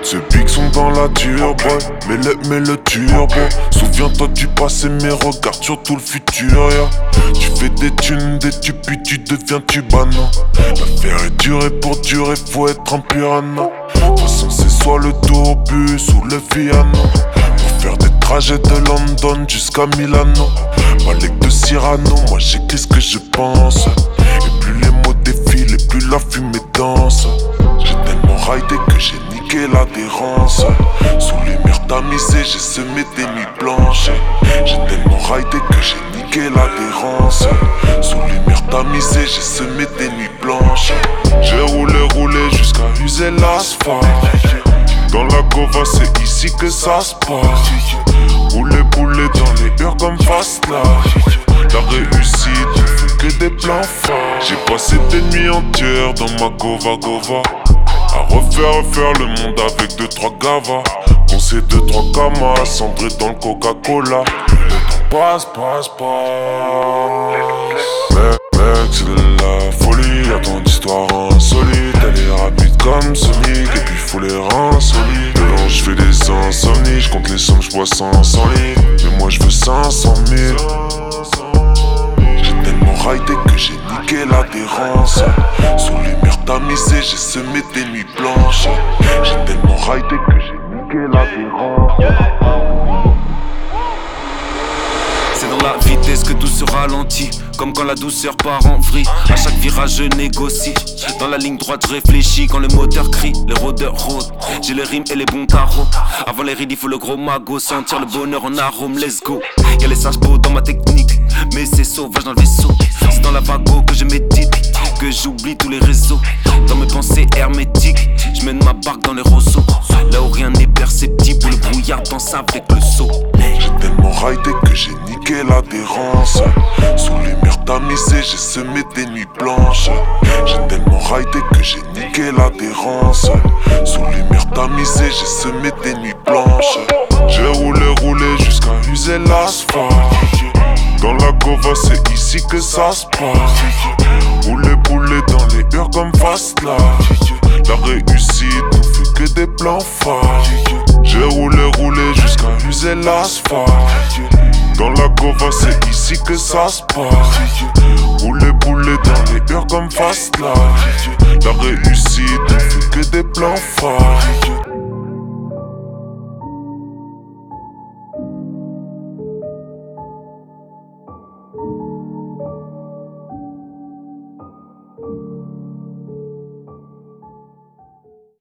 Ces pics sont dans la dure, boy. Mets le turbo. Souviens-toi du passé, mais regarde surtout le futur, yeah. Tu fais des thunes, puis tu deviens tubano. L'affaire est dure et pour durer, faut être un piranha. De toute façon, c'est soit le tourbus ou le Viano. Pour faire des trajets de London jusqu'à Milano. Malek de Cyrano, moi j'écris ce que je pense. Et plus les mots défilent, et plus la fumée danse. J'ai tellement raidé que j'ai niqué l'adhérence. Sous les murs tamisés, j'ai semé des nuits blanches. J'ai tellement raidé que j'ai niqué l'adhérence. Sous les murs tamisés, j'ai semé des nuits blanches. J'ai roulé jusqu'à user l'asphalte. Dans la Gova, c'est ici que ça se passe. Rouler dans les heures comme Fast Life. La réussite ne fait que des plans forts. J'ai passé des nuits entières dans ma Gova. À refaire le monde avec 2-3 gavas. Poncer 2-3 camas, cendré dans le Coca-Cola. Le temps passe. Mec, c'est de la folie, y'a tant d'histoires insolites. Elle est rapide comme Sonic, et puis faut les reins solides. Dedans j'fais des insomnies, j'compte les sommes, j'bois 500 litres. Mais moi j'veux 500 000. J'ai tellement raidé que j'ai niqué l'adhérence. Sous les murs tamisés, j'ai semé des nuits blanches. J'ai tellement raidé que j'ai niqué l'adhérence. C'est dans la vitesse que tout se ralentit. Comme quand la douceur part en vrille. À chaque virage je négocie. Dans la ligne droite je réfléchis. Quand le moteur crie, les rôdeurs rôdent. J'ai les rimes et les bons carreaux. Avant les rides il faut le gros magot. Sentir le bonheur en arôme, let's go. Y'a les sages beaux dans ma technique, mais c'est sauvage dans le vaisseau. C'est dans la vago que je médite, que j'oublie tous les réseaux. Dans mes pensées hermétiques, je mène ma barque dans les roseaux. Là où rien n'est perceptible, le brouillard danse avec le saut. J'ai tellement raidé que j'ai niqué l'adhérence. Sous les murs tamisés, j'ai semé des nuits blanches. J'ai tellement raidé que j'ai niqué l'adhérence. Sous les murs tamisés, j'ai semé des nuits blanches. J'ai roulé jusqu'à user l'asphalte. Dans la Gova, c'est ici que ça se passe. Rouler dans les heures comme Fast Life. La réussite ne fait que des plans forts. J'ai roulé jusqu'à user l'asphalte. Dans la Gova, c'est ici que ça se passe. Rouler dans les heures comme Fast Life. La réussite ne fait que des plans forts.